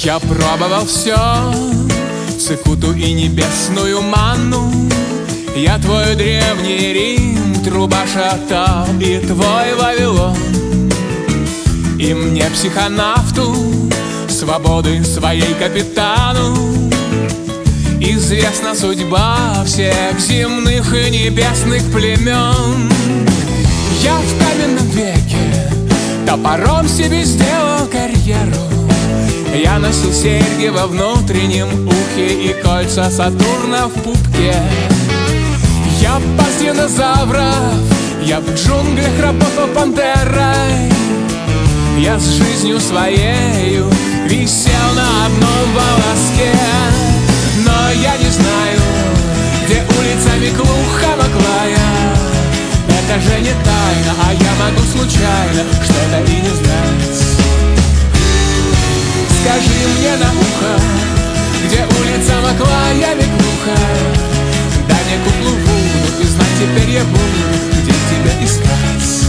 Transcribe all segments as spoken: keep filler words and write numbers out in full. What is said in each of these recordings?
Я пробовал все, цикуту и небесную манну. Я твой древний Рим, труба шатал, и твой Вавилон. И мне, психонавту, свободы своей капитану, известна судьба всех земных и небесных племен. Я в каменном веке топором себе сделал карьеру. Я носил серьги во внутреннем ухе и кольца Сатурна в пупке. Я пас динозавров, я в джунглях работал пантерой. Я с жизнью своею висел на одном волоске. Но я не знаю, где улицами глухомоклая. Это же не тайна, а я могу случайно что-то и не знать. Скажи мне на ухо, где улица Маклаями глухо. Дай мне куклу Вуду, и знать теперь я буду, где тебя искать.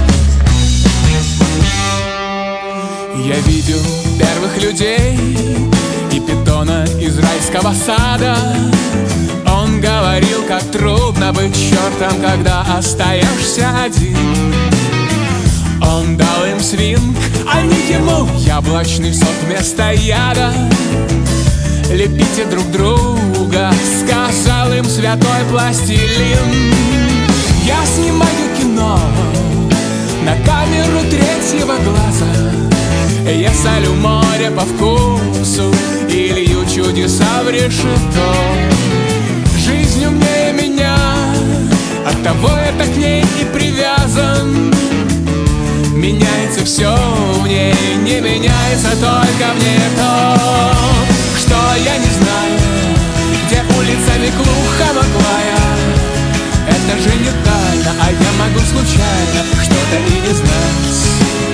Я видел первых людей и питона из райского сада. Он говорил, как трудно быть чертом, когда остаешься один. Он дал им свинг, они ему яблочный сок вместо яда. Лепите друг друга, сказал им святой пластилин. Я снимаю кино на камеру третьего глаза. Я солю море по вкусу и лью чудеса в решето. Жизнь умнее меня, оттого я так к ней и привязан. Меняется все в ней, не меняется только мне то, что я не знаю, где улицами глухомоклая. Это же не тайна, а я могу случайно что-то и не знать.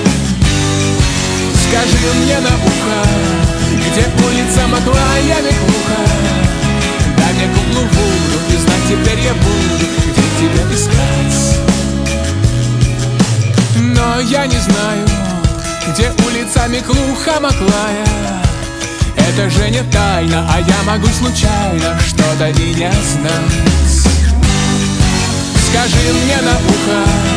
Скажи мне на ухо, где улица Маклаями глухо. Дай мне куклу Вуду, и знать теперь я буду, где тебя искать. Но я не знаю, где улицами глухомоклая. Это же не тайна, а я могу случайно что-то и не знать. Скажи мне на ухо,